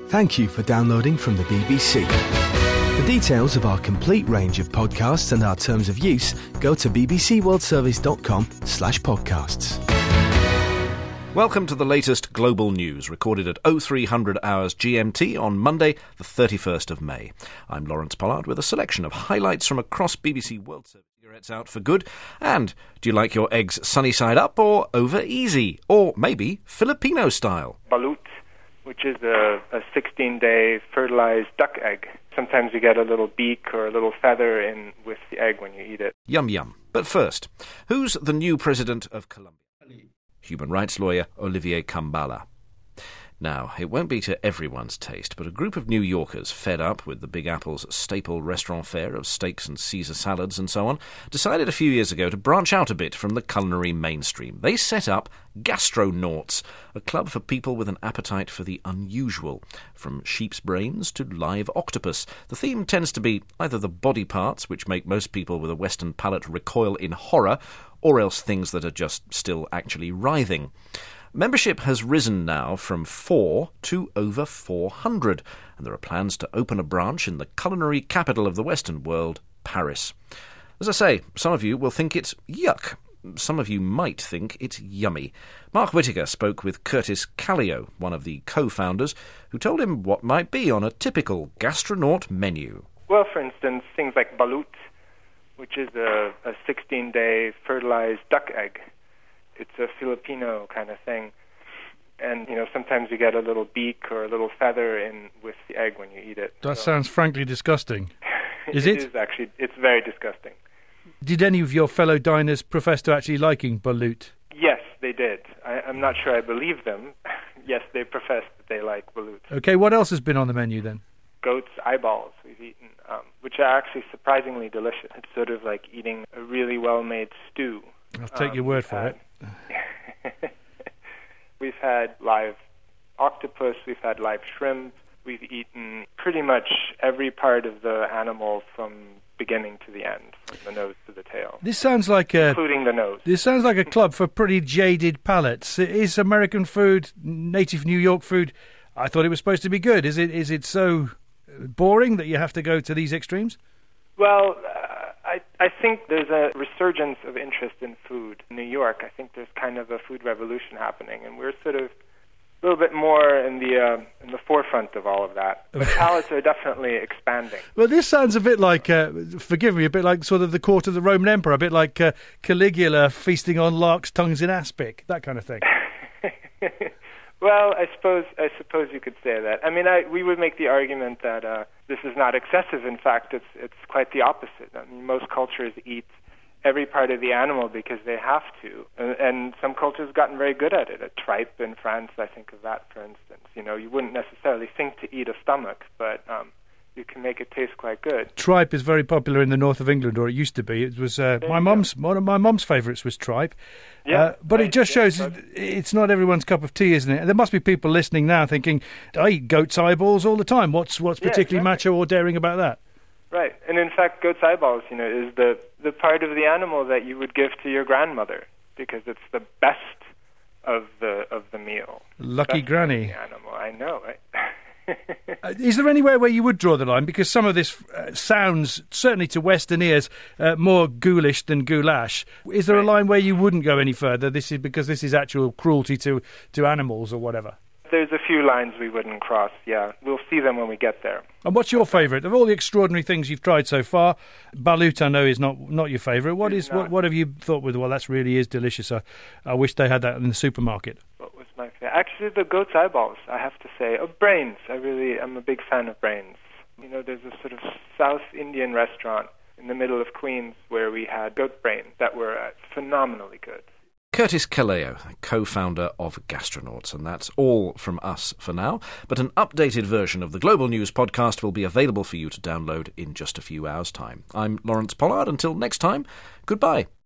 Thank you for downloading from the BBC. For details of our complete range of podcasts and our terms of use, go to bbcworldservice.com/podcasts. Welcome to the latest global news, recorded at 0300 hours GMT on Monday, the 31st of May. I'm Lawrence Pollard with a selection of highlights from across BBC World Service. Cigarettes out for good. And do you like your eggs sunny side up or over easy? Or maybe Filipino style? Balut, which is a 16-day fertilized duck egg. Sometimes you get a little beak or a little feather in with the egg when you eat it. Yum yum. But first, who's the new president of Colombia? Human rights lawyer Olivier Kambala. Now, it won't be to everyone's taste, but a group of New Yorkers, fed up with the Big Apple's staple restaurant fare of steaks and Caesar salads and so on, decided a few years ago to branch out a bit from the culinary mainstream. They set up Gastronauts, a club for people with an appetite for the unusual. From sheep's brains to live octopus, the theme tends to be either the body parts, which make most people with a Western palate recoil in horror, or else things that are just still actually writhing. Membership has risen now from 4 to over 400, and there are plans to open a branch in the culinary capital of the Western world, Paris. As I say, some of you will think it's yuck. Some of you might think it's yummy. Mark Whittaker spoke with Curtis Callio, one of the co-founders, who told him what might be on a typical gastronaut menu. Well, for instance, things like balut, which is a 16-day fertilized duck egg. It's a Filipino kind of thing. And, sometimes you get a little beak or a little feather in with the egg when you eat it. That sounds frankly disgusting. Is it? It is actually. It's very disgusting. Did any of your fellow diners profess to actually liking balut? Yes, they did. I'm not sure I believe them. Yes, they professed that they like balut. Okay, what else has been on the menu then? Goat's eyeballs we've eaten, which are actually surprisingly delicious. It's sort of like eating a really well-made stew. I'll take your word for it. We've had live octopus, we've had live shrimp, we've eaten pretty much every part of the animal from beginning to the end, from the nose to the tail. This sounds like including the nose. This sounds like a club for pretty jaded palates. Is American food, native New York food, I thought it was supposed to be good. Is it so boring that you have to go to these extremes? Well, I think there's a resurgence of interest in food in New York. I think there's kind of a food revolution happening, and we're sort of a little bit more in the forefront of all of that. But palates are definitely expanding. Well, this sounds a bit like, forgive me, a bit like sort of the court of the Roman Emperor, a bit like Caligula feasting on larks' tongues in aspic, that kind of thing. Well, I suppose you could say that. I mean, we would make the argument that this is not excessive. In fact, it's quite the opposite. I mean, most cultures eat every part of the animal because they have to, and some cultures have gotten very good at it. A tripe in France, I think of that, for instance. You wouldn't necessarily think to eat a stomach, but you can make it taste quite good. Tripe is very popular in the north of England, or it used to be. It was one of my mum's favourites was tripe. Yeah, but it just shows it's not everyone's cup of tea, isn't it? And there must be people listening now thinking, I eat goat's eyeballs all the time. What's particularly macho or daring about that? Right, and in fact, goat's eyeballs, is the part of the animal that you would give to your grandmother because it's the best of the meal. Lucky granny. The animal, I know, right? Is there anywhere where you would draw the line? Because some of this sounds, certainly to Western ears, more ghoulish than goulash. Is there a line where you wouldn't go any further? This is actual cruelty to animals or whatever. There's a few lines we wouldn't cross, yeah. We'll see them when we get there. And what's your favourite? Of all the extraordinary things you've tried so far, balut I know is not your favourite. What have you thought with, well, that really is delicious. I wish they had that in the supermarket. What was my favourite? Actually, the goat's eyeballs, I have to say. Brains. I'm a big fan of brains. There's a sort of South Indian restaurant in the middle of Queens where we had goat brains that were phenomenally good. Curtis Callio, co-founder of Gastronauts, and that's all from us for now. But an updated version of the Global News podcast will be available for you to download in just a few hours' time. I'm Lawrence Pollard. Until next time, goodbye.